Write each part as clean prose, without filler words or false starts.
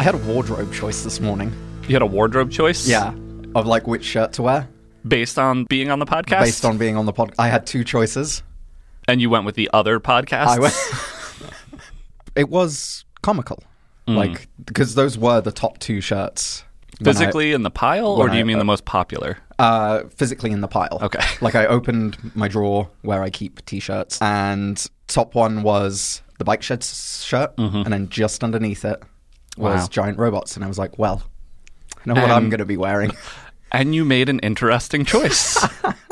I had a wardrobe choice this morning. You had a wardrobe choice? Yeah. Of like which shirt to wear. Based on being on the podcast? Based on being on the podcast. I had two choices. And you went with the other podcast? I went. It was comical. Like, because those were the top two shirts. Physically in the pile, or do you mean the most popular? Physically in the pile. Okay. Like, I opened my drawer where I keep t-shirts, and top one was the Bike Shed shirt, and then just underneath it was Giant Robots. And I was like, well, I know what I'm going to be wearing. And you made an interesting choice.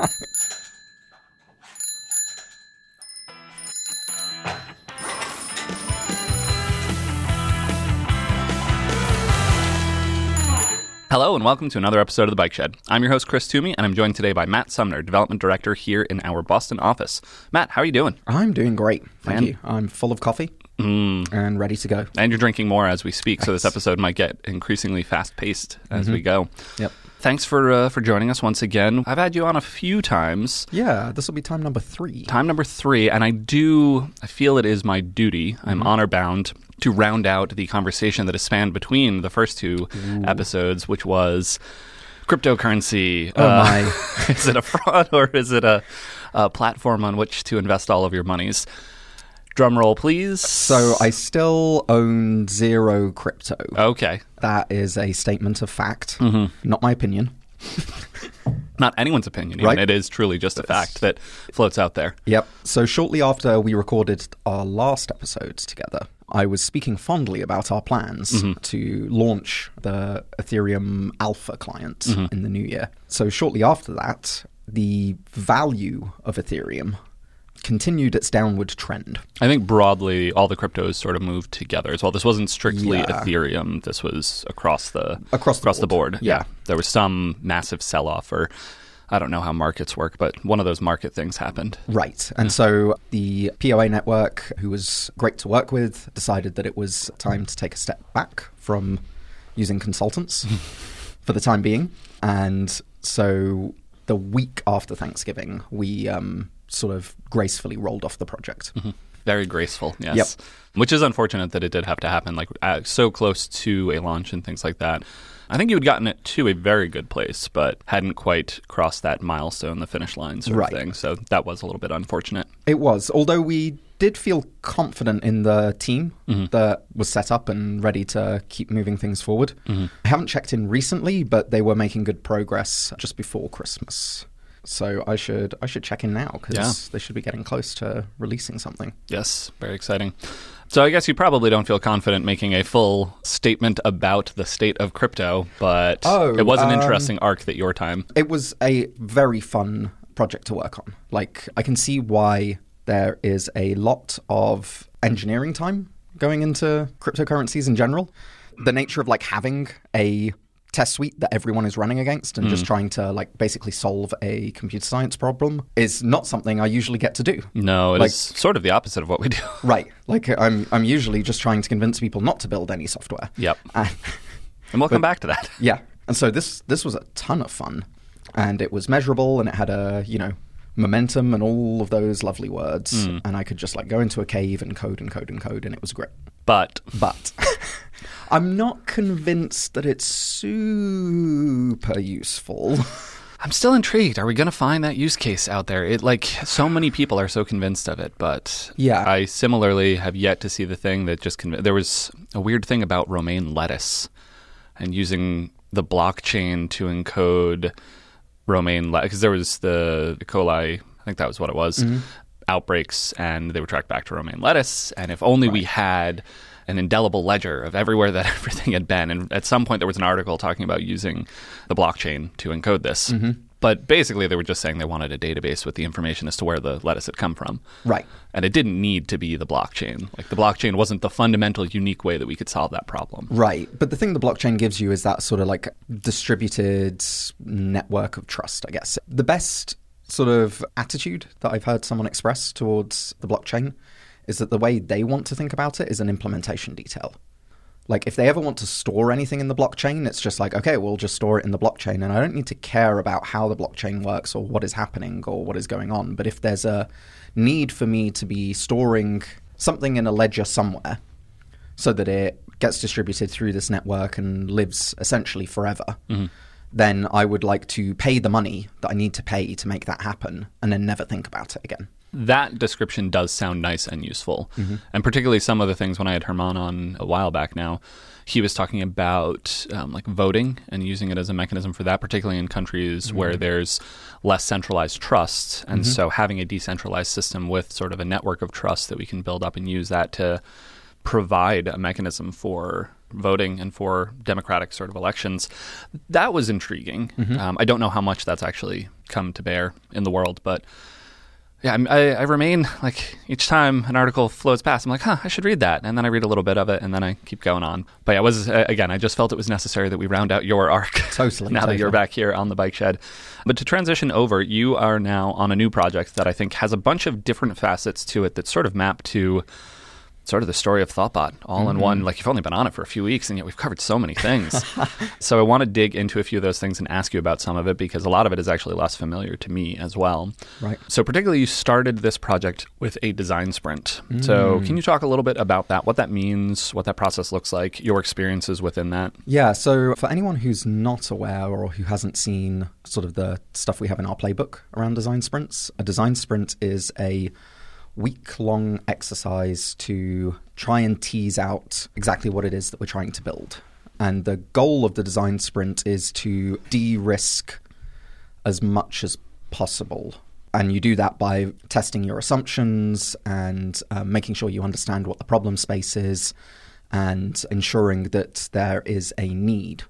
Hello and welcome to another episode of The Bike Shed. I'm your host, Chris Toomey, and I'm joined today by Matt Sumner, Development Director here in our Boston office. Matt, how are you doing? I'm doing great. Thank you. I'm full of coffee and ready to go. And you're drinking more as we speak, so this episode might get increasingly fast-paced as we go. Yep. Thanks for joining us once again. I've had you on a few times. Yeah, this will be time number 3. Time number 3, and I feel it is my duty, I'm honor-bound, to round out the conversation that has spanned between the first two episodes, which was cryptocurrency. Oh my. Is it a fraud or is it a platform on which to invest all of your monies? Drum roll, please. So I still own 0 crypto. Okay. That is a statement of fact, not my opinion. Not anyone's opinion, even. Right. It is truly just a fact that floats out there. Yep. So shortly after we recorded our last episodes together, I was speaking fondly about our plans to launch the Ethereum Alpha client in the new year. So shortly after that, the value of Ethereum continued its downward trend. I think broadly all the cryptos sort of moved together as well. This wasn't strictly Ethereum. This was across the board. Yeah. There was some massive sell-off, or I don't know how markets work, but one of those market things happened. Right. And so the POA network, who was great to work with, decided that it was time to take a step back from using consultants for the time being. And so the week after Thanksgiving, we sort of gracefully rolled off the project. Very graceful, yes. Yep. Which is unfortunate that it did have to happen, like so close to a launch and things like that. I think you had gotten it to a very good place, but hadn't quite crossed that milestone, the finish line sort of thing. So that was a little bit unfortunate. It was, although we did feel confident in the team that was set up and ready to keep moving things forward. I haven't checked in recently, but they were making good progress just before Christmas. So I should check in now because they should be getting close to releasing something. Yes, very exciting. So I guess you probably don't feel confident making a full statement about the state of crypto, but it was an interesting arc at your time. It was a very fun project to work on. Like, I can see why there is a lot of engineering time going into cryptocurrencies in general. The nature of like having a test suite that everyone is running against and just trying to like basically solve a computer science problem is not something I usually get to do. No, it is sort of the opposite of what we do. Right. Like I'm usually just trying to convince people not to build any software. Yep. And we'll come back to that. Yeah. And so this was a ton of fun, and it was measurable, and it had a, momentum and all of those lovely words. And I could just like go into a cave and code, and it was great. But I'm not convinced that it's super useful. I'm still intrigued. Are we going to find that use case out there? So many people are so convinced of it, but I similarly have yet to see the thing that just there was a weird thing about romaine lettuce and using the blockchain to encode romaine lettuce, because there was the E. coli, I think that was what it was, outbreaks, and they were tracked back to romaine lettuce. And if only we had an indelible ledger of everywhere that everything had been. And at some point there was an article talking about using the blockchain to encode this. But basically they were just saying they wanted a database with the information as to where the lettuce had come from. Right. And it didn't need to be the blockchain. Like, the blockchain wasn't the fundamental unique way that we could solve that problem. Right. But the thing the blockchain gives you is that sort of like distributed network of trust, I guess. The best sort of attitude that I've heard someone express towards the blockchain is that the way they want to think about it is an implementation detail. Like, if they ever want to store anything in the blockchain, it's just like, okay, we'll just store it in the blockchain, and I don't need to care about how the blockchain works or what is happening or what is going on. But if there's a need for me to be storing something in a ledger somewhere so that it gets distributed through this network and lives essentially forever, then I would like to pay the money that I need to pay to make that happen and then never think about it again. That description does sound nice and useful. And particularly some of the things when I had Herman on a while back now, he was talking about like voting and using it as a mechanism for that, particularly in countries where there's less centralized trust. And so having a decentralized system with sort of a network of trust that we can build up and use that to provide a mechanism for voting and for democratic sort of elections, that was intriguing. I don't know how much that's actually come to bear in the world, but yeah, I remain, like, each time an article floats past, I'm like, I should read that. And then I read a little bit of it, and then I keep going on. But yeah, I just felt it was necessary that we round out your arc. Totally. Now that you're back here on the Bike Shed. But to transition over, you are now on a new project that I think has a bunch of different facets to it that sort of map to sort of the story of Thoughtbot all in one. Like, you've only been on it for a few weeks, and yet we've covered so many things. So I want to dig into a few of those things and ask you about some of it, because a lot of it is actually less familiar to me as well. Right. So particularly, you started this project with a design sprint. So can you talk a little bit about that, what that means, what that process looks like, your experiences within that? Yeah, so for anyone who's not aware or who hasn't seen sort of the stuff we have in our playbook around design sprints, a design sprint is a week-long exercise to try and tease out exactly what it is that we're trying to build. And the goal of the design sprint is to de-risk as much as possible. And you do that by testing your assumptions and making sure you understand what the problem space is and ensuring that there is a need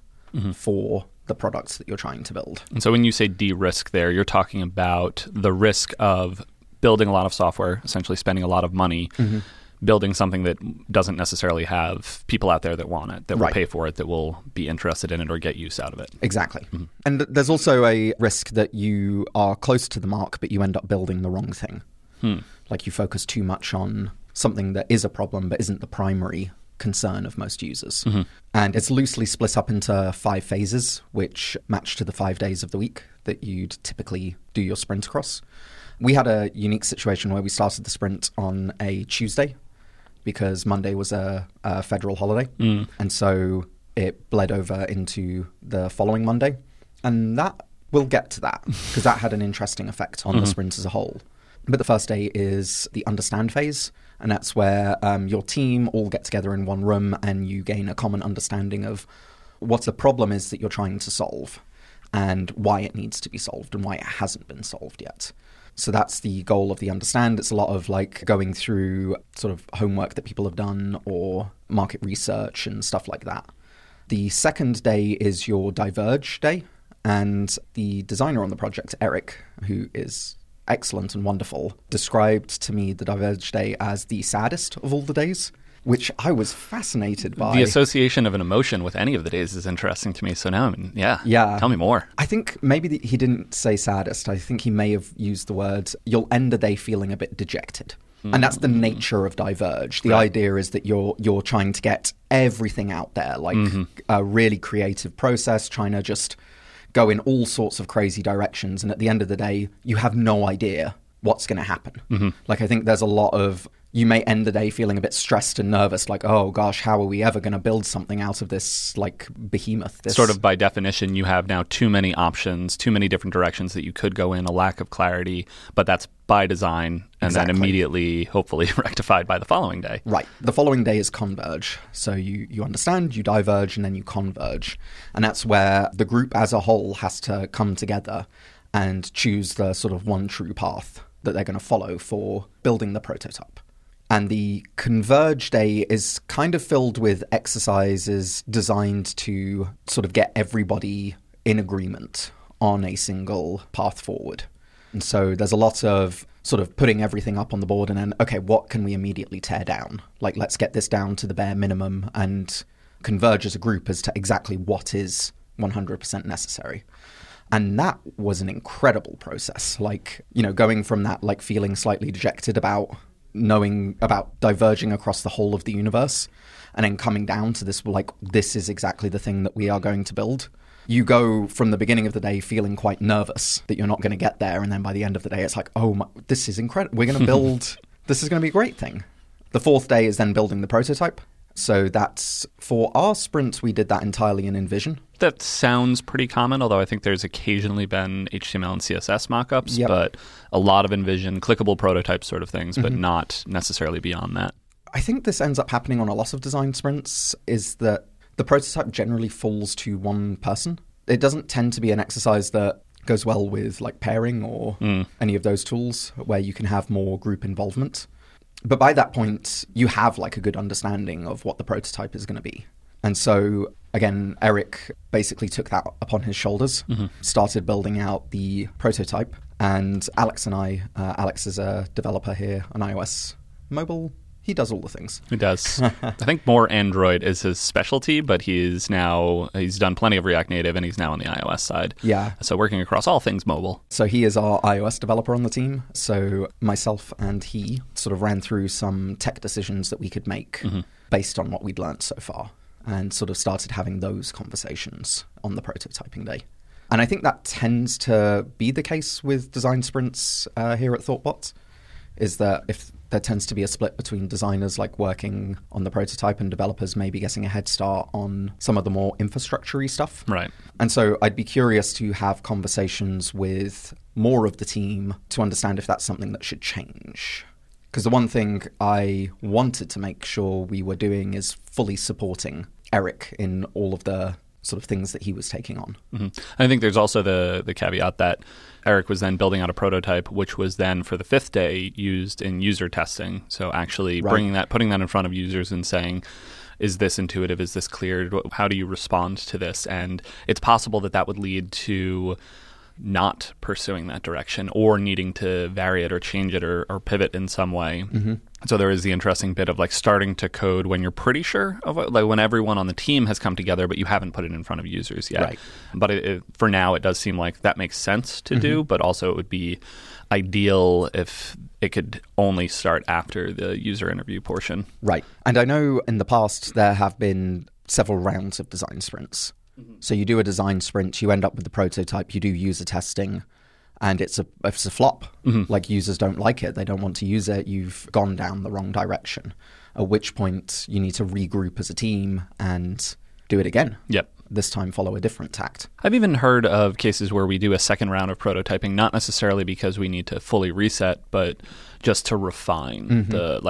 for the products that you're trying to build. And so when you say de-risk there, you're talking about the risk of building a lot of software, essentially spending a lot of money, building something that doesn't necessarily have people out there that want it, that will pay for it, that will be interested in it or get use out of it. Exactly. And there's also a risk that you are close to the mark, but you end up building the wrong thing. Like, you focus too much on something that is a problem but isn't the primary concern of most users. And it's loosely split up into 5 phases, which match to the 5 days of the week that you'd typically do your sprint across. We had a unique situation where we started the sprint on a Tuesday because Monday was a federal holiday. And so it bled over into the following Monday. And we'll get to that because that had an interesting effect on the sprint as a whole. But the first day is the understand phase. And that's where your team all get together in one room and you gain a common understanding of what the problem is that you're trying to solve and why it needs to be solved and why it hasn't been solved yet. So that's the goal of the understand. It's a lot of like going through sort of homework that people have done or market research and stuff like that. The second day is your diverge day. And the designer on the project, Eric, who is excellent and wonderful, described to me the diverge day as the saddest of all the days, which I was fascinated by. The association of an emotion with any of the days is interesting to me. So now, tell me more. I think maybe he didn't say saddest. I think he may have used the word, you'll end the day feeling a bit dejected. And that's the nature of diverge. The idea is that you're trying to get everything out there, like a really creative process, trying to just go in all sorts of crazy directions. And at the end of the day, you have no idea what's going to happen. Like, I think there's a lot of, you may end the day feeling a bit stressed and nervous, like, oh gosh, how are we ever going to build something out of this, like, behemoth? Sort of by definition, you have now too many options, too many different directions that you could go in, a lack of clarity, but that's by design, and then immediately, hopefully, rectified by the following day. Right. The following day is converge. So you understand, you diverge, and then you converge. And that's where the group as a whole has to come together and choose the sort of one true path that they're going to follow for building the prototype. And the Converge Day is kind of filled with exercises designed to sort of get everybody in agreement on a single path forward. And so there's a lot of sort of putting everything up on the board and then, okay, what can we immediately tear down? Like, let's get this down to the bare minimum and converge as a group as to exactly what is 100% necessary. And that was an incredible process. Like, going from that, like, feeling slightly dejected about knowing about diverging across the whole of the universe and then coming down to this, like, this is exactly the thing that we are going to build. You go from the beginning of the day feeling quite nervous that you're not going to get there. And then by the end of the day, it's like, oh, this is incredible. We're going to build, this is going to be a great thing. The fourth day is then building the prototype. So that's, for our sprint, we did that entirely in InVision. That sounds pretty common, although I think there's occasionally been HTML and CSS mockups, but a lot of InVision, clickable prototype sort of things, but not necessarily beyond that. I think this ends up happening on a lot of design sprints, is that the prototype generally falls to one person. It doesn't tend to be an exercise that goes well with like pairing or any of those tools where you can have more group involvement. But by that point, you have like a good understanding of what the prototype is going to be. And so, again, Eric basically took that upon his shoulders, started building out the prototype. And Alex and I, Alex is a developer here on iOS mobile. He does all the things. He does. I think more Android is his specialty, but he's done plenty of React Native, and he's now on the iOS side. Yeah. So working across all things mobile. So he is our iOS developer on the team. So myself and he sort of ran through some tech decisions that we could make based on what we'd learned so far, and sort of started having those conversations on the prototyping day. And I think that tends to be the case with design sprints here at Thoughtbot, is that if there tends to be a split between designers like working on the prototype and developers maybe getting a head start on some of the more infrastructure-y stuff. Right. And so I'd be curious to have conversations with more of the team to understand if that's something that should change. Because the one thing I wanted to make sure we were doing is fully supporting Eric in all of the sort of things that he was taking on. I think there's also the caveat that Eric was then building out a prototype, which was then for the fifth day used in user testing. So actually putting that in front of users and saying, is this intuitive? Is this clear? How do you respond to this? And it's possible that would lead to not pursuing that direction or needing to vary it or change it or pivot in some way. So there is the interesting bit of like starting to code when you're pretty sure of it, like when everyone on the team has come together, but you haven't put it in front of users yet. Right. But for now, it does seem like that makes sense to do, but also it would be ideal if it could only start after the user interview portion. Right. And I know in the past there have been several rounds of design sprints. So you do a design sprint, you end up with the prototype, you do user testing, and if it's a flop, like users don't like it, they don't want to use it, you've gone down the wrong direction, at which point you need to regroup as a team and do it again. Yep. This time follow a different tact. I've even heard of cases where we do a second round of prototyping, not necessarily because we need to fully reset, but just to refine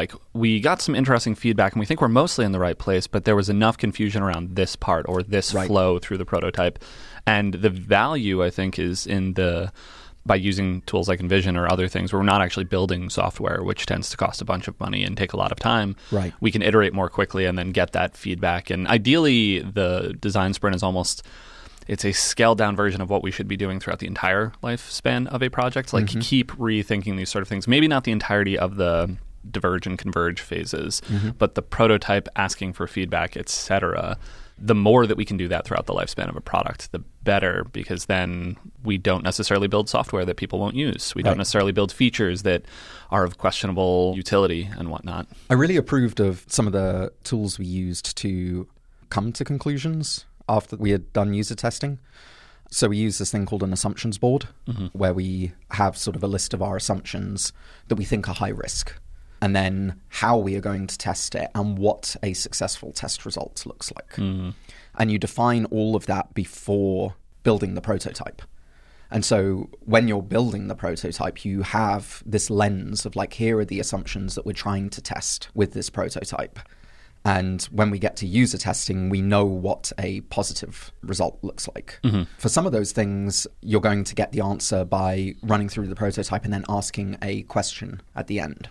we got some interesting feedback and we think we're mostly in the right place, but there was enough confusion around this part or this flow through the prototype. And the value, I think, is in by using tools like InVision or other things where we're not actually building software, which tends to cost a bunch of money and take a lot of time. Right. We can iterate more quickly and then get that feedback. And ideally, the design sprint is it's a scaled down version of what we should be doing throughout the entire lifespan of a project. Like keep rethinking these sort of things. Maybe not the entirety of the diverge and converge phases, but the prototype, asking for feedback, etc. The more that we can do that throughout the lifespan of a product, the better, because then we don't necessarily build software that people won't use. We don't necessarily build features that are of questionable utility and whatnot. I really approved of some of the tools we used to come to conclusions after we had done user testing. So we use this thing called an assumptions board, where we have sort of a list of our assumptions that we think are high risk, and then how we are going to test it and what a successful test result looks like. And you define all of that before building the prototype. And so when you're building the prototype, you have this lens of like, here are the assumptions that we're trying to test with this prototype. And when we get to user testing, we know what a positive result looks like. For some of those things, you're going to get the answer by running through the prototype and then asking a question at the end.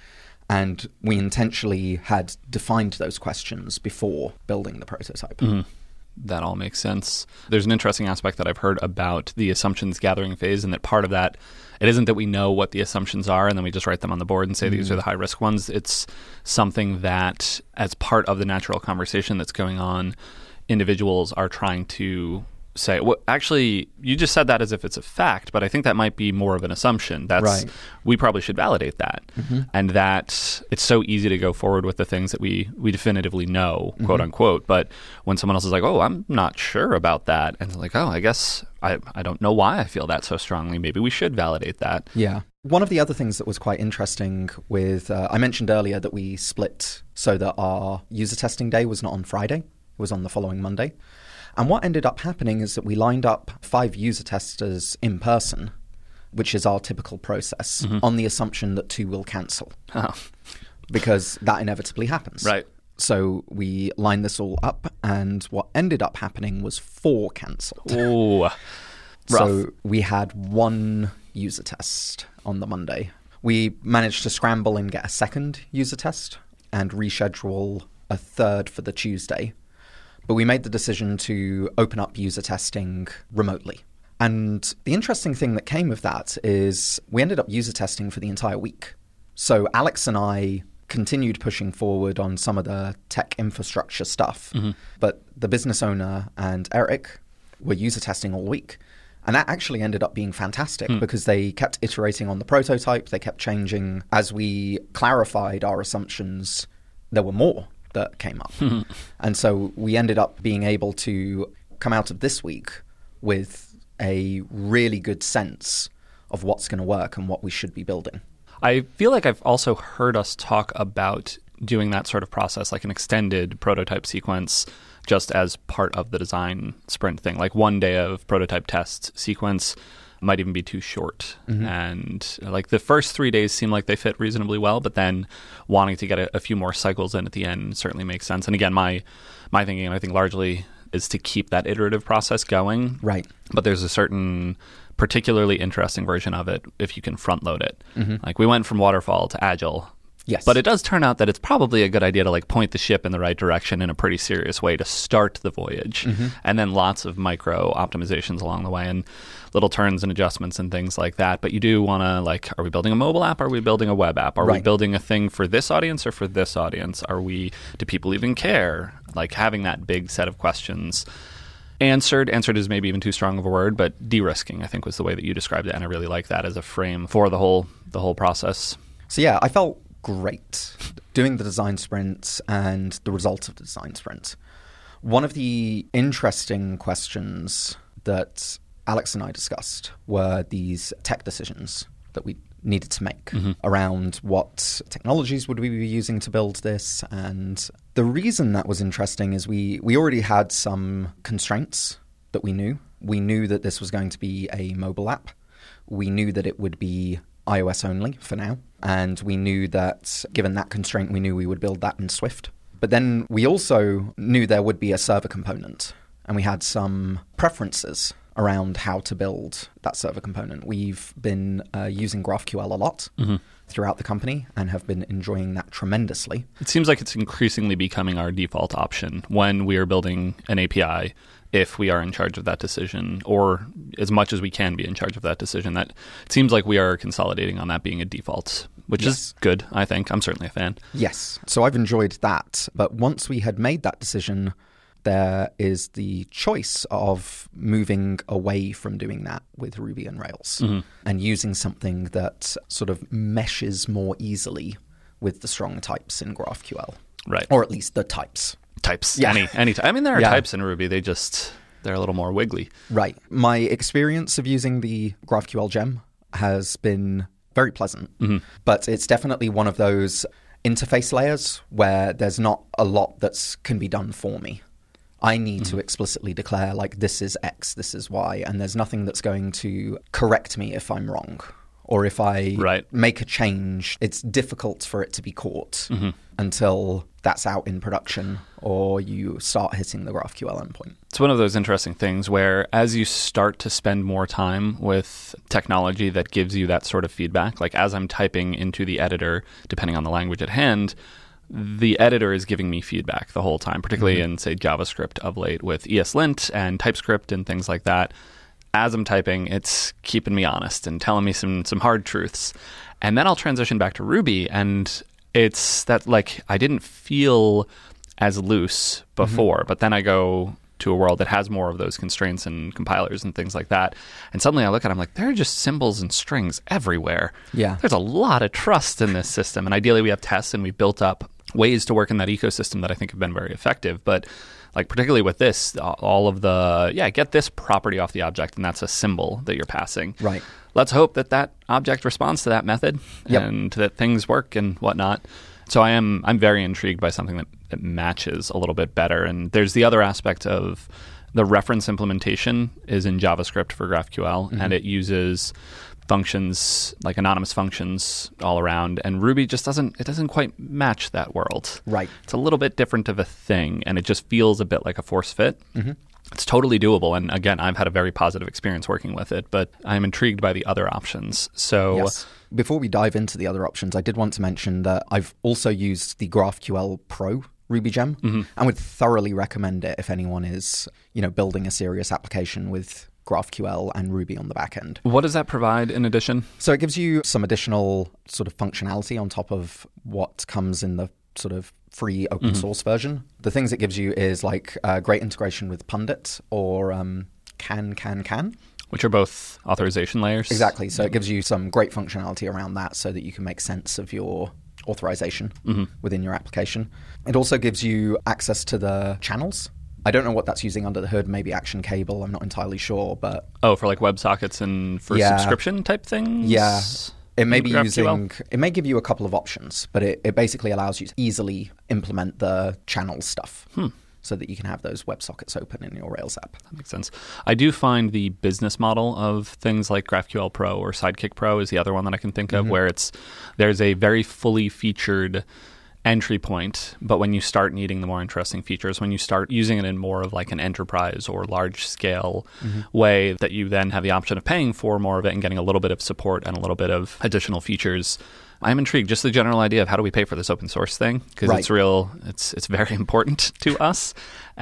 And we intentionally had defined those questions before building the prototype. That all makes sense. There's an interesting aspect that I've heard about the assumptions gathering phase, and that part of that, it isn't that we know what the assumptions are and then we just write them on the board and say these are the high risk ones. It's something that, as part of the natural conversation that's going on, individuals are trying to say, well, actually, you just said that as if it's a fact, but I think that might be more of an assumption. We probably should validate that. And that it's so easy to go forward with the things that we definitively know, quote unquote. But when someone else is like, oh, I'm not sure about that. And they're like, oh, I guess I don't know why I feel that so strongly. Maybe we should validate that. Yeah. One of the other things that was quite interesting with, I mentioned earlier that we split so that our user testing day was not on Friday. It was on the following Monday. And what ended up happening is that we lined up 5 user testers in person, which is our typical process, on the assumption that 2 will cancel. Because that inevitably happens. Right. So we lined this all up, and what ended up happening was 4 cancelled. Ooh, rough. So we had 1 user test on the Monday. We managed to scramble and get a second user test and reschedule a third for the Tuesday. But we made the decision to open up user testing remotely. And the interesting thing that came of that is we ended up user testing for the entire week. So Alex and I continued pushing forward on some of the tech infrastructure stuff. But the business owner and Eric were user testing all week. And that actually ended up being fantastic because they kept iterating on the prototype. They kept changing. As we clarified our assumptions, there were more that came up. And so we ended up being able to come out of this week with a really good sense of what's going to work and what we should be building. I feel like I've also heard us talk about doing that sort of process, like an extended prototype sequence, just as part of the design sprint thing. Like 1 day of prototype test sequence might even be too short. And like the first 3 days seem like they fit reasonably well, but then wanting to get a few more cycles in at the end certainly makes sense. And again, my thinking, I think largely, is to keep that iterative process going. Right. But there's a certain particularly interesting version of it if you can front load it. Like we went from waterfall to agile. Yes. But it does turn out that it's probably a good idea to like point the ship in the right direction in a pretty serious way to start the voyage. And then lots of micro optimizations along the way and little turns and adjustments and things like that. But you do want to like, are we building a mobile app? Are we building a web app? Are we building a thing for this audience or for this audience? Do people even care? Like having that big set of questions answered is maybe even too strong of a word, but de-risking, I think, was the way that you described it. And I really like that as a frame for the whole process. So yeah, I felt great doing the design sprint and the result of the design sprint. One of the interesting questions that Alex and I discussed were these tech decisions that we needed to make around what technologies would we be using to build this. And the reason that was interesting is we already had some constraints that we knew. We knew that this was going to be a mobile app. We knew that it would be iOS only for now. And we knew that given that constraint, we knew we would build that in Swift. But then we also knew there would be a server component. And we had some preferences around how to build that server component. We've been using GraphQL a lot throughout the company and have been enjoying that tremendously. It seems like it's increasingly becoming our default option when we are building an API, if we are in charge of that decision, or as much as we can be in charge of that decision. That it seems like we are consolidating on that being a default, which is good, I think. I'm certainly a fan. Yes. So I've enjoyed that. But once we had made that decision, there is the choice of moving away from doing that with Ruby and Rails and using something that sort of meshes more easily with the strong types in GraphQL. Right. Or at least the types. Types. Yeah. Any I mean, there are types in Ruby. They're a little more wiggly. Right. My experience of using the GraphQL gem has been very pleasant. But it's definitely one of those interface layers where there's not a lot that can be done for me. I need to explicitly declare, like, this is X, this is Y, and there's nothing that's going to correct me if I'm wrong. Or if I make a change, it's difficult for it to be caught until that's out in production or you start hitting the GraphQL endpoint. It's one of those interesting things where as you start to spend more time with technology that gives you that sort of feedback, like as I'm typing into the editor, depending on the language at hand, the editor is giving me feedback the whole time, particularly in, say, JavaScript of late with ESLint and TypeScript and things like that. As I'm typing, it's keeping me honest and telling me some hard truths. And then I'll transition back to Ruby, and it's that, like, I didn't feel as loose before, but then I go to a world that has more of those constraints and compilers and things like that. And suddenly I look at it, I'm like, there are just symbols and strings everywhere. Yeah. There's a lot of trust in this system. And ideally we have tests and we've built up ways to work in that ecosystem that I think have been very effective. But like particularly with this, all of the, get this property off the object, and that's a symbol that you're passing. Right. Let's hope that that object responds to that method and that things work and whatnot. So I'm very intrigued by something that matches a little bit better. And there's the other aspect of the reference implementation is in JavaScript for GraphQL, and it uses functions like anonymous functions all around, and Ruby just doesn't quite match that world. Right. It's a little bit different of a thing, and it just feels a bit like a force fit. It's totally doable, and again, I've had a very positive experience working with it, but I'm intrigued by the other options. So yes. Before we dive into the other options, I did want to mention that I've also used the GraphQL Pro Ruby gem and would thoroughly recommend it if anyone is, building a serious application with GraphQL and Ruby on the back end. What does that provide in addition? So it gives you some additional sort of functionality on top of what comes in the sort of free open source version. The things it gives you is like great integration with Pundit or Can. Which are both authorization layers. Exactly. So it gives you some great functionality around that so that you can make sense of your authorization within your application. It also gives you access to the channels. I don't know what that's using under the hood, maybe Action Cable, I'm not entirely sure, but... Oh, for like WebSockets and for subscription type things? Yeah. It may it may give you a couple of options, but it basically allows you to easily implement the channel stuff so that you can have those WebSockets open in your Rails app. That makes sense. I do find the business model of things like GraphQL Pro or Sidekick Pro is the other one that I can think of, where there's a very fully featured entry point, but when you start needing the more interesting features, when you start using it in more of like an enterprise or large scale way, that you then have the option of paying for more of it and getting a little bit of support and a little bit of additional features. I'm intrigued. Just the general idea of how do we pay for this open source thing? Because it's very important to us.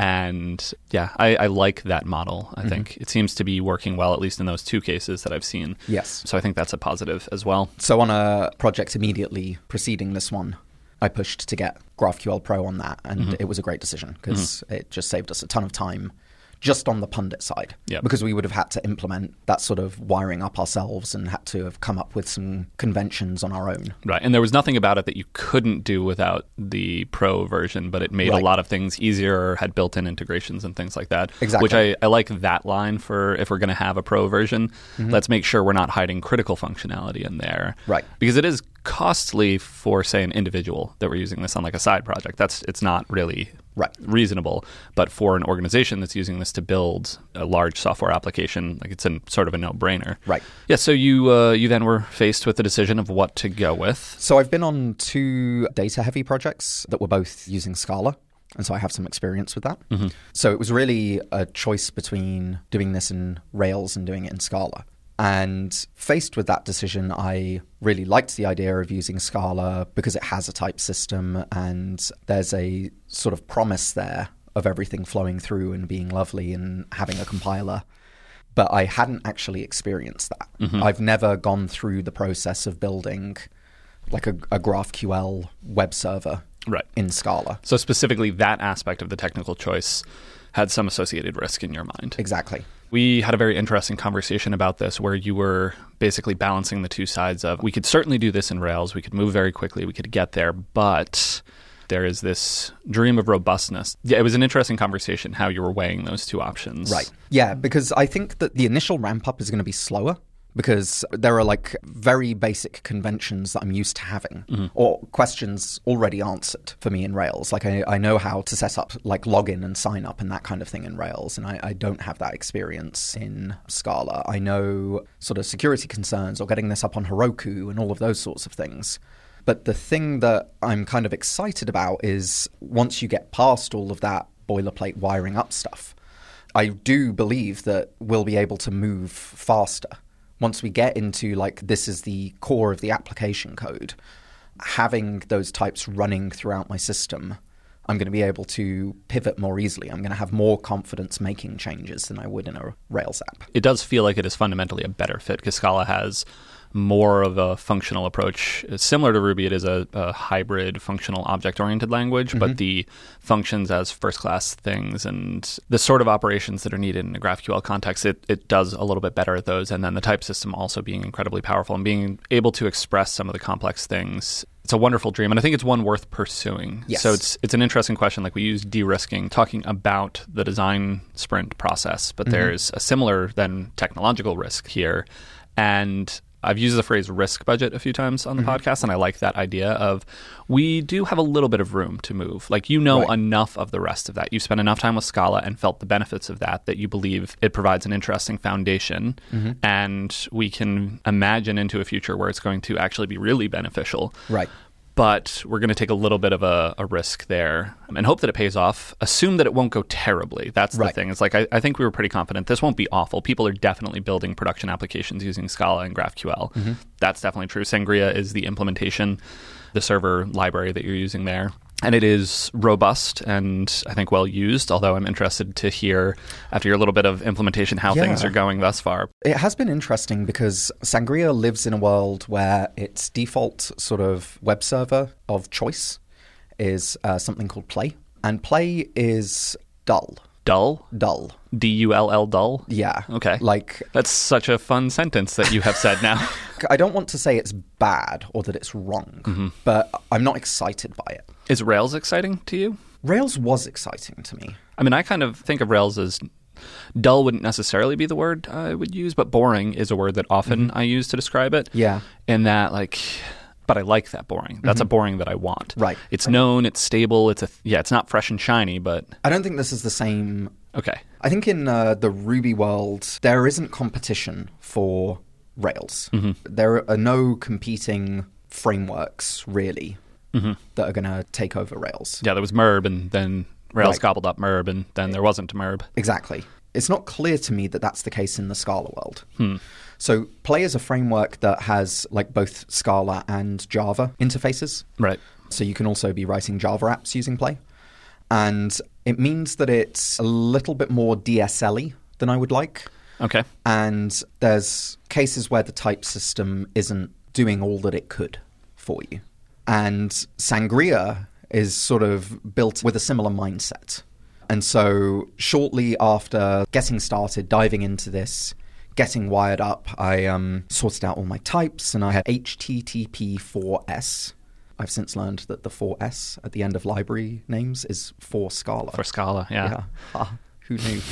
And I like that model. I think it seems to be working well, at least in those two cases that I've seen. Yes. So I think that's a positive as well. So on a project immediately preceding this one, I pushed to get GraphQL Pro on that, and it was a great decision because it just saved us a ton of time just on the Pundit side. Because we would have had to implement that sort of wiring up ourselves and had to have come up with some conventions on our own. Right, and there was nothing about it that you couldn't do without the Pro version, but it made a lot of things easier, had built-in integrations and things like that. Exactly. Which I like that line for if we're going to have a Pro version. Let's make sure we're not hiding critical functionality in there. Right. Because it is costly for, say, an individual that we're using this on like a side project. It's not really reasonable. But for an organization that's using this to build a large software application, like it's sort of a no-brainer. Right. Yeah, so you then were faced with the decision of what to go with. So I've been on 2 data-heavy projects that were both using Scala. And so I have some experience with that. So it was really a choice between doing this in Rails and doing it in Scala. And faced with that decision, I really liked the idea of using Scala because it has a type system and there's a sort of promise there of everything flowing through and being lovely and having a compiler. But I hadn't actually experienced that. I've never gone through the process of building like a GraphQL web server in Scala. So specifically that aspect of the technical choice had some associated risk in your mind. Exactly. We had a very interesting conversation about this where you were basically balancing the two sides of, we could certainly do this in Rails, we could move very quickly, we could get there, but there is this dream of robustness. Yeah, it was an interesting conversation how you were weighing those two options. Right. Yeah, because I think that the initial ramp up is going to be slower because there are like very basic conventions that I'm used to having or questions already answered for me in Rails. Like I know how to set up like login and sign up and that kind of thing in Rails. And I don't have that experience in Scala. I know sort of security concerns or getting this up on Heroku and all of those sorts of things. But the thing that I'm kind of excited about is once you get past all of that boilerplate wiring up stuff, I do believe that we'll be able to move faster. Once we get into like this is the core of the application code, having those types running throughout my system, I'm going to be able to pivot more easily. I'm going to have more confidence making changes than I would in a Rails app. It does feel like it is fundamentally a better fit because Scala has more of a functional approach. Similar to Ruby, it is a hybrid functional object-oriented language, but the functions as first-class things and the sort of operations that are needed in a GraphQL context, it does a little bit better at those. And then the type system also being incredibly powerful and being able to express some of the complex things. It's a wonderful dream, and I think it's one worth pursuing. Yes. So it's an interesting question. Like we use de-risking, talking about the design sprint process, but there's a similar then technological risk here. And I've used the phrase risk budget a few times on the podcast, and I like that idea of we do have a little bit of room to move. Like, you know, enough of the rest of that. You've spent enough time with Scala and felt the benefits of that you believe it provides an interesting foundation, and we can imagine into a future where it's going to actually be really beneficial. Right. But we're going to take a little bit of a risk there and hope that it pays off. Assume that it won't go terribly. That's the thing. It's like I think we were pretty confident this won't be awful. People are definitely building production applications using Scala and GraphQL. That's definitely true. Sangria is the implementation, the server library that you're using there. And it is robust and I think well used, although I'm interested to hear, after your little bit of implementation, how things are going thus far. It has been interesting because Sangria lives in a world where its default sort of web server of choice is something called Play. And Play is dull. Dull? Dull. D-U-L-L, dull? Yeah. Okay. Like, that's such a fun sentence that you have said now. I don't want to say it's bad or that it's wrong, but I'm not excited by it. Is Rails exciting to you? Rails was exciting to me. I mean, I kind of think of Rails as dull wouldn't necessarily be the word I would use, but boring is a word that often I use to describe it. Yeah. In that, like, but I like that boring. That's a boring that I want. Right. It's known, it's stable, it's not fresh and shiny, but... I don't think this is the same... Okay. I think in the Ruby world, there isn't competition for Rails. There are no competing frameworks, really, that are going to take over Rails. Yeah, there was Merb, and then Rails gobbled up Merb, and then there wasn't Merb. Exactly. It's not clear to me that that's the case in the Scala world. So Play is a framework that has like both Scala and Java interfaces. Right. So you can also be writing Java apps using Play. And it means that it's a little bit more DSL-y than I would like. Okay. And there's cases where the type system isn't doing all that it could for you. And Sangria is sort of built with a similar mindset. And so shortly after getting started, diving into this, getting wired up, I sorted out all my types, and I had HTTP4S. I've since learned that the 4S at the end of library names is for Scala. For Scala, yeah. Who knew?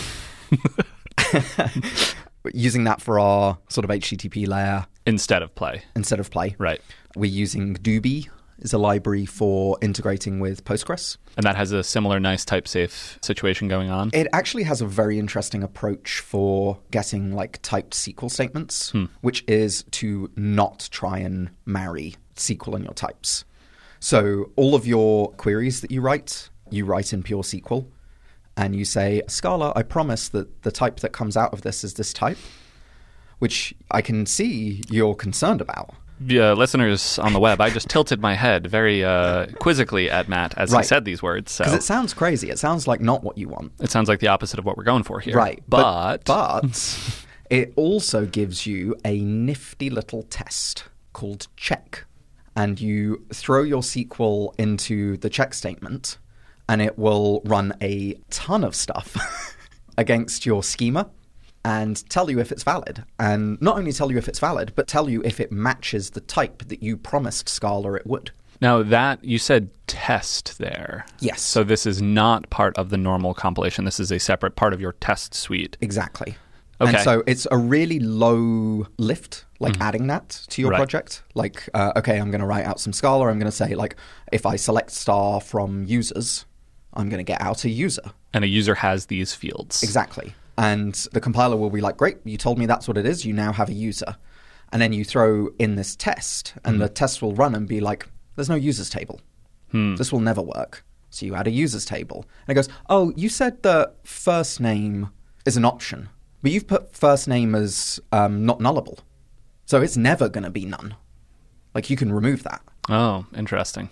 Using that for our sort of HTTP layer. Instead of Play. Right. We're using Doobie is a library for integrating with Postgres. And that has a similar nice type-safe situation going on? It actually has a very interesting approach for getting like typed SQL statements, which is to not try and marry SQL and your types. So all of your queries that you write in pure SQL, and you say, Scala, I promise that the type that comes out of this is this type, which I can see you're concerned about. Yeah, listeners on the web, I just tilted my head very quizzically at Matt as he said these words. Because it sounds crazy. It sounds like not what you want. It sounds like the opposite of what we're going for here. Right. But it also gives you a nifty little test called check. And you throw your SQL into the check statement, and it will run a ton of stuff against your schema and tell you if it's valid. And not only tell you if it's valid, but tell you if it matches the type that you promised Scala it would. Now that, you said test there. Yes. So this is not part of the normal compilation. This is a separate part of your test suite. Exactly. Okay. And so it's a really low lift, like adding that to your project. Like, okay, I'm going to write out some Scala. I'm going to say, like, if I select star from users, I'm going to get out a user. And a user has these fields. Exactly. And the compiler will be like, great, you told me that's what it is. You now have a user. And then you throw in this test, and the test will run and be like, there's no users table. This will never work. So you add a users table. And it goes, oh, you said that first name is an option. But you've put first name as not nullable. So it's never going to be none. Like, you can remove that. Oh, interesting.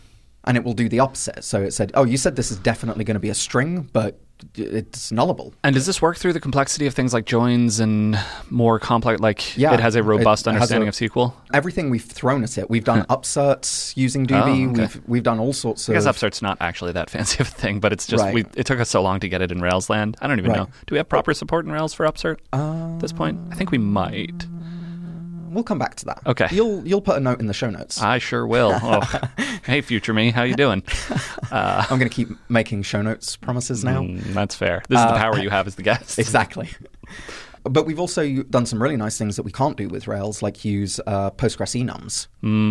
And it will do the opposite. So it said, oh, you said this is definitely going to be a string, but it's nullable. And does this work through the complexity of things like joins and more complex, it has a robust understanding of SQL? Everything we've thrown at it. We've done upserts using Doobie. Oh, okay. We've done all sorts of... I guess upsert's not actually that fancy of a thing, but it's just, it took us so long to get it in Rails land. I don't even know. Do we have proper support in Rails for upsert at this point? I think we might. We'll come back to that. Okay. You'll put a note in the show notes. I sure will. Oh. Hey, future me, how you doing? I'm going to keep making show notes promises now. That's fair. This is the power you have as the guest. Exactly. But we've also done some really nice things that we can't do with Rails, like use Postgres enums.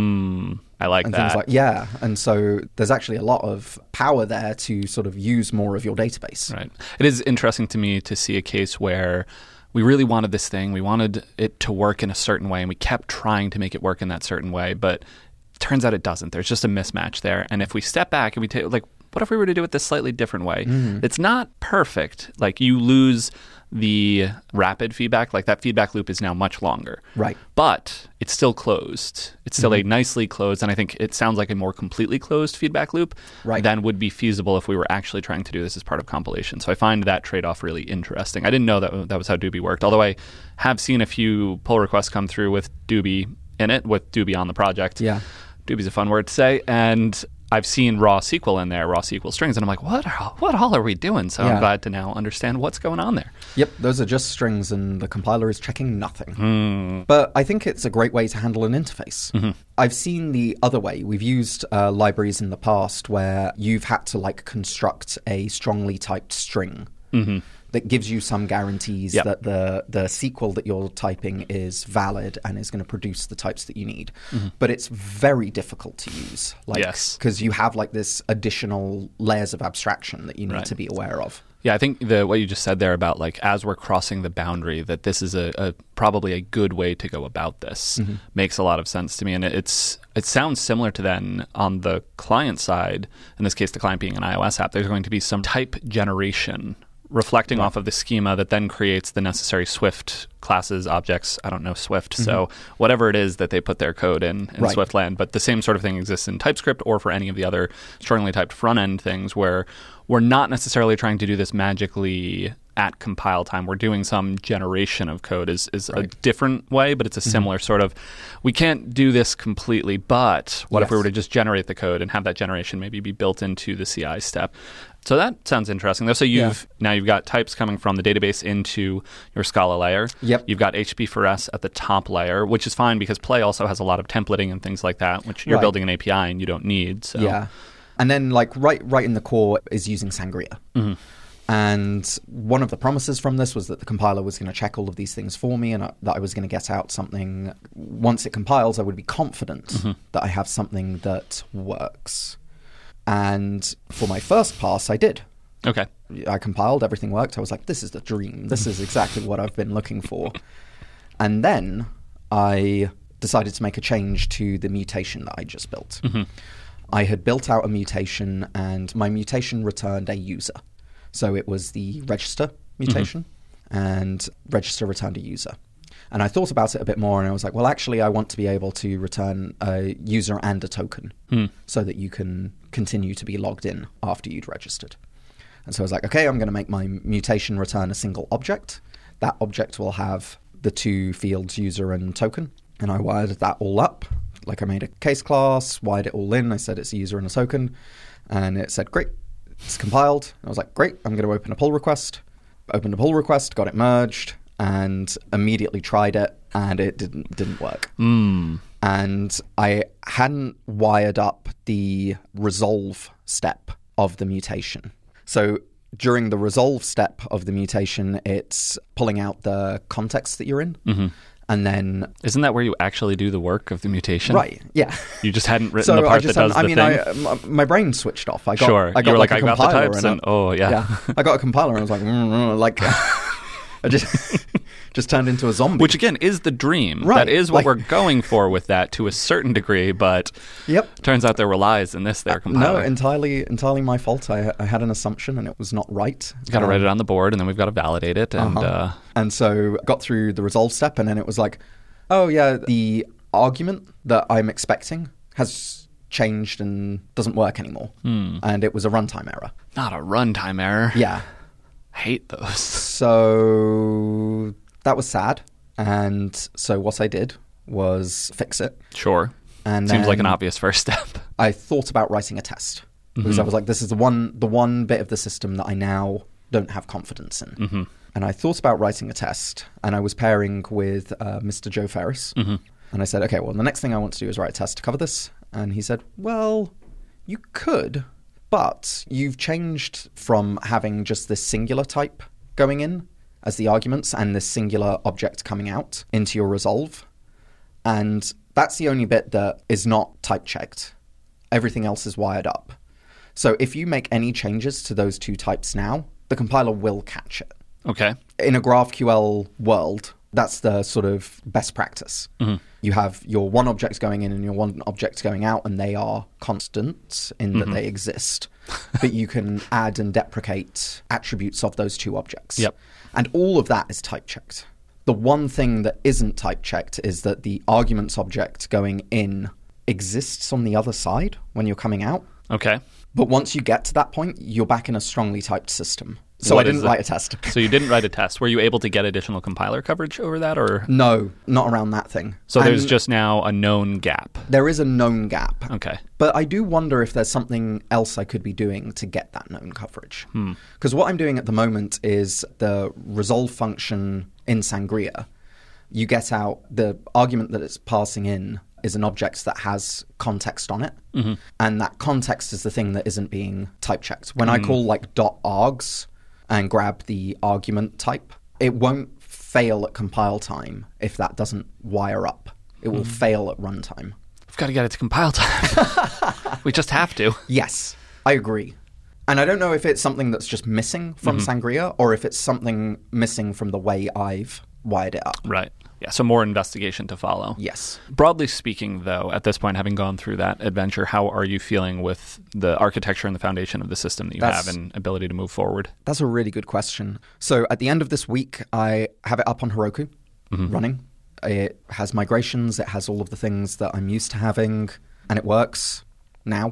I like and that. Things and so there's actually a lot of power there to sort of use more of your database. Right. It is interesting to me to see a case where we really wanted this thing. We wanted it to work in a certain way, and we kept trying to make it work in that certain way. But it turns out it doesn't. There's just a mismatch there. And if we step back and we take, what if we were to do it this slightly different way? It's not perfect. You lose the rapid feedback. That feedback loop is now much longer. Right. But it's still closed. It's still a nicely closed, and I think it sounds like a more completely closed feedback loop than would be feasible if we were actually trying to do this as part of compilation. So I find that trade-off really interesting. I didn't know that was how Doobie worked, although I have seen a few pull requests come through with Doobie in it, with Doobie on the project. Yeah. Doobie's a fun word to say, and I've seen raw SQL in there, raw SQL strings, and I'm like, what all are we doing? So I'm glad to now understand what's going on there. Yep, those are just strings, and the compiler is checking nothing. But I think it's a great way to handle an interface. I've seen the other way. We've used libraries in the past where you've had to construct a strongly typed string that gives you some guarantees that the SQL that you're typing is valid and is going to produce the types that you need. But it's very difficult to use. Because you have this additional layers of abstraction that you need to be aware of. Yeah, I think what you just said there about as we're crossing the boundary, that this is probably a good way to go about this makes a lot of sense to me. And it sounds similar to then on the client side, in this case the client being an iOS app, there's going to be some type generation reflecting off of the schema that then creates the necessary Swift classes, objects. I don't know Swift, so whatever it is that they put their code in Swift land. But the same sort of thing exists in TypeScript or for any of the other strongly typed front-end things where we're not necessarily trying to do this magically at compile time. We're doing some generation of code is a different way, but it's a similar sort of, we can't do this completely, but what if we were to just generate the code and have that generation maybe be built into the CI step? So that sounds interesting, though. So you've got types coming from the database into your Scala layer. Yep. You've got HTTP4S at the top layer, which is fine because Play also has a lot of templating and things like that, which you're building an API and you don't need. So. Yeah. And then right in the core is using Sangria. And one of the promises from this was that the compiler was going to check all of these things for me and that I was going to get out something. Once it compiles, I would be confident that I have something that works. And for my first pass, I did. Okay. I compiled, everything worked. I was like, this is the dream. This is exactly what I've been looking for. And then I decided to make a change to the mutation that I just built. I had built out a mutation, and my mutation returned a user. So it was the register mutation, and register returned a user. And I thought about it a bit more, and I was like, well, actually, I want to be able to return a user and a token so that you can continue to be logged in after you'd registered. And so I was like, okay, I'm going to make my mutation return a single object. That object will have the two fields, user and token. And I wired that all up. I made a case class, wired it all in. I said it's a user and a token. And it said, great, it's compiled. I was like, great, I'm going to open a pull request. Opened a pull request, got it merged, and immediately tried it, and it didn't work. And I hadn't wired up the resolve step of the mutation. So during the resolve step of the mutation, it's pulling out the context that you're in. And then... Isn't that where you actually do the work of the mutation? Right, yeah. You just hadn't written the part that does the thing? My brain switched off. I got I got the types and I got a compiler and I was like... I just turned into a zombie. Which, again, is the dream. Right. That is what we're going for with that to a certain degree, but turns out there were lies in this compiler. No, entirely my fault. I had an assumption and it was not right. You've got to write it on the board and then we've got to validate it. And so got through the resolve step and then it was like, oh yeah, the argument that I'm expecting has changed and doesn't work anymore. And it was a runtime error. Not a runtime error. Yeah. Hate those. So that was sad. And so what I did was fix it. Sure. And seems like an obvious first step. I thought about writing a test because I was like, this is the one bit of the system that I now don't have confidence in. And I thought about writing a test, and I was pairing with Mr. Joe Ferris. And I said, okay, well, the next thing I want to do is write a test to cover this. And he said, well, you could, but you've changed from having just this singular type going in as the arguments and this singular object coming out into your resolve. And that's the only bit that is not type checked. Everything else is wired up. So if you make any changes to those two types now, the compiler will catch it. Okay. In a GraphQL world, that's the sort of best practice. You have your one object going in and your one object going out, and they are constant in that they exist. But you can add and deprecate attributes of those two objects. Yep. And all of that is type checked. The one thing that isn't type checked is that the arguments object going in exists on the other side when you're coming out. Okay. But once you get to that point, you're back in a strongly typed system. So I didn't write a test. So you didn't write a test. Were you able to get additional compiler coverage over that, or no, not around that thing. So there's just now a known gap. There is a known gap. Okay. But I do wonder if there's something else I could be doing to get that known coverage. Because what I'm doing at the moment is the resolve function in Sangria. You get out the argument that it's passing in is an object that has context on it. And that context is the thing that isn't being type checked. When I call like .args and grab the argument type, it won't fail at compile time if that doesn't wire up. It will fail at runtime. We've got to get it to compile time. We just have to. Yes, I agree. And I don't know if it's something that's just missing from Sangria or if it's something missing from the way I've wired it up. Right. Yeah, so more investigation to follow. Yes. Broadly speaking, though, at this point, having gone through that adventure, how are you feeling with the architecture and the foundation of the system that you have and ability to move forward? That's a really good question. So at the end of this week, I have it up on Heroku running. It has migrations. It has all of the things that I'm used to having, and it works now.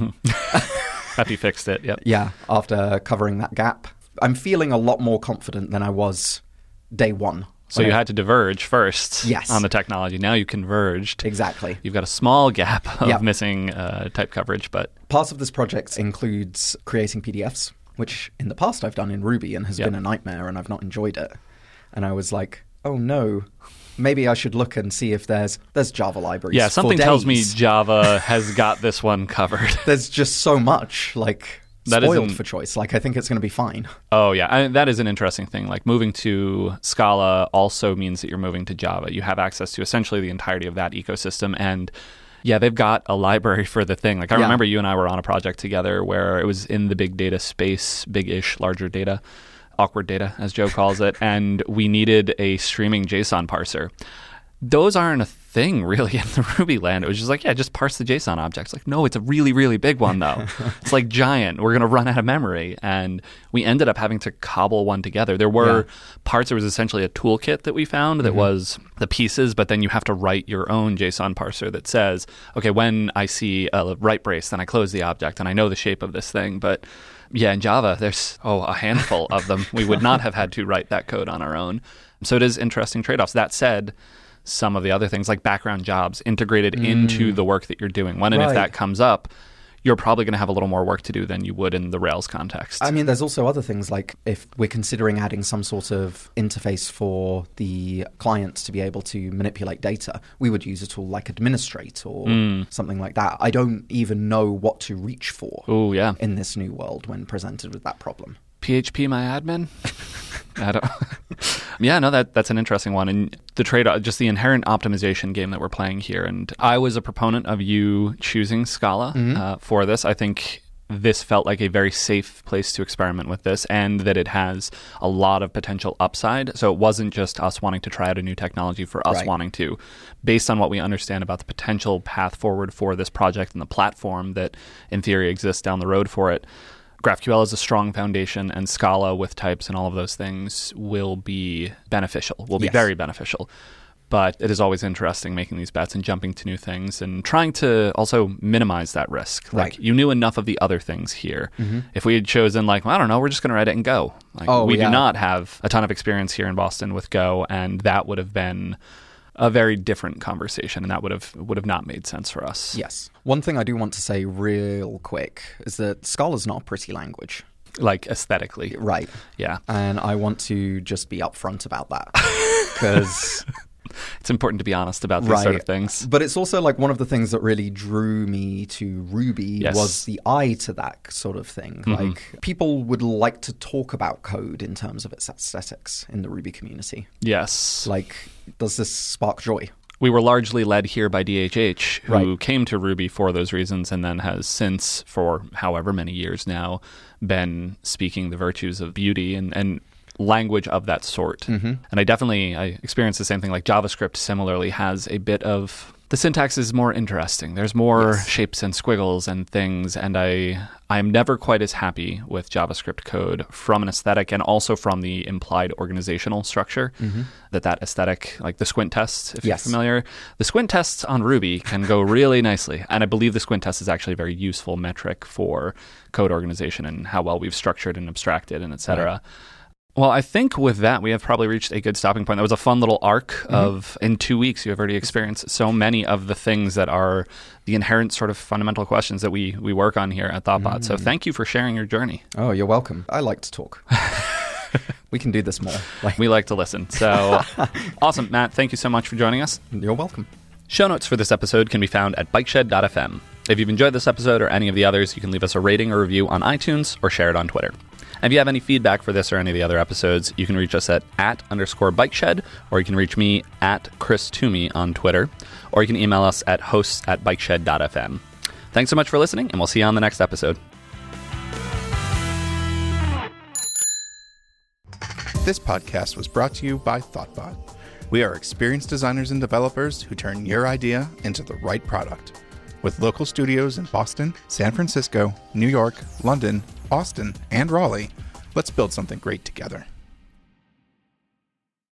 After you fixed it, yep. Yeah, after covering that gap. I'm feeling a lot more confident than I was day one. So you had to diverge first yes. on the technology. Now you converged. Exactly. You've got a small gap of missing type coverage, but... Part of this project includes creating PDFs, which in the past I've done in Ruby and has been a nightmare and I've not enjoyed it. And I was like, oh no, maybe I should look and see if there's Java libraries. Yeah, something tells me Java has got this one covered. There's just so much, like... spoiled for choice. Like, I think it's going to be fine. Oh, yeah. That is an interesting thing. Like, moving to Scala also means that you're moving to Java. You have access to essentially the entirety of that ecosystem. And, yeah, they've got a library for the thing. Like, I remember you and I were on a project together where it was in the big data space, big-ish, larger data, awkward data, as Joe calls it. And we needed a streaming JSON parser. Those aren't a thing, really, in the Ruby land. It was just like, yeah, just parse the JSON objects. Like, no, it's a really, really big one, though. It's like giant. We're going to run out of memory. And we ended up having to cobble one together. There were parts. There was essentially a toolkit that we found that was the pieces, but then you have to write your own JSON parser that says, okay, when I see a right brace, then I close the object, and I know the shape of this thing. But yeah, in Java, there's, a handful of them. We would not have had to write that code on our own. So it is interesting trade-offs. That said, some of the other things like background jobs integrated into the work that you're doing. When and if that comes up, you're probably going to have a little more work to do than you would in the Rails context. I mean, there's also other things like if we're considering adding some sort of interface for the clients to be able to manipulate data, we would use a tool like Administrate or something like that. I don't even know what to reach for in this new world when presented with that problem. PHP my admin? I don't. Yeah, no, that's an interesting one. And the trade-off, just the inherent optimization game that we're playing here. And I was a proponent of you choosing Scala for this. I think this felt like a very safe place to experiment with this and that it has a lot of potential upside. So it wasn't just us wanting to try out a new technology for us wanting to. Based on what we understand about the potential path forward for this project and the platform that in theory exists down the road for it, GraphQL is a strong foundation, and Scala with types and all of those things will be beneficial, will be very beneficial. But it is always interesting making these bets and jumping to new things and trying to also minimize that risk. Like, you knew enough of the other things here. If we had chosen, like, well, I don't know, we're just going to write it and go. Like, we do not have a ton of experience here in Boston with Go, and that would have been a very different conversation, and that would have not made sense for us. Yes. One thing I do want to say real quick is that Scala's not a pretty language. Like, aesthetically. Right. Yeah. And I want to just be upfront about that. Because it's important to be honest about these sort of things. But it's also like one of the things that really drew me to Ruby was the eye to that sort of thing. Like, people would like to talk about code in terms of its aesthetics in the Ruby community. Yes. Like, does this spark joy? We were largely led here by DHH, who came to Ruby for those reasons and then has since, for however many years now, been speaking the virtues of beauty and language of that sort. And I experienced the same thing. Like, JavaScript similarly has a bit of... The syntax is more interesting. There's more shapes and squiggles and things, and I'm never quite as happy with JavaScript code from an aesthetic and also from the implied organizational structure. That aesthetic, like the squint test, if you're familiar. The squint tests on Ruby can go really nicely, and I believe the squint test is actually a very useful metric for code organization and how well we've structured and abstracted and et cetera. Well, I think with that, we have probably reached a good stopping point. That was a fun little arc of, in 2 weeks, you have already experienced so many of the things that are the inherent sort of fundamental questions that we work on here at Thoughtbot. So thank you for sharing your journey. Oh, you're welcome. I like to talk. We can do this more. We like to listen. So awesome. Matt, thank you so much for joining us. You're welcome. Show notes for this episode can be found at bikeshed.fm. If you've enjoyed this episode or any of the others, you can leave us a rating or review on iTunes or share it on Twitter. And if you have any feedback for this or any of the other episodes, you can reach us at @_bikeshed, or you can reach me at Chris Toomey on Twitter, or you can email us at hosts@bikeshed.fm. Thanks so much for listening, and we'll see you on the next episode. This podcast was brought to you by Thoughtbot. We are experienced designers and developers who turn your idea into the right product. With local studios in Boston, San Francisco, New York, London, Austin, and Raleigh, let's build something great together.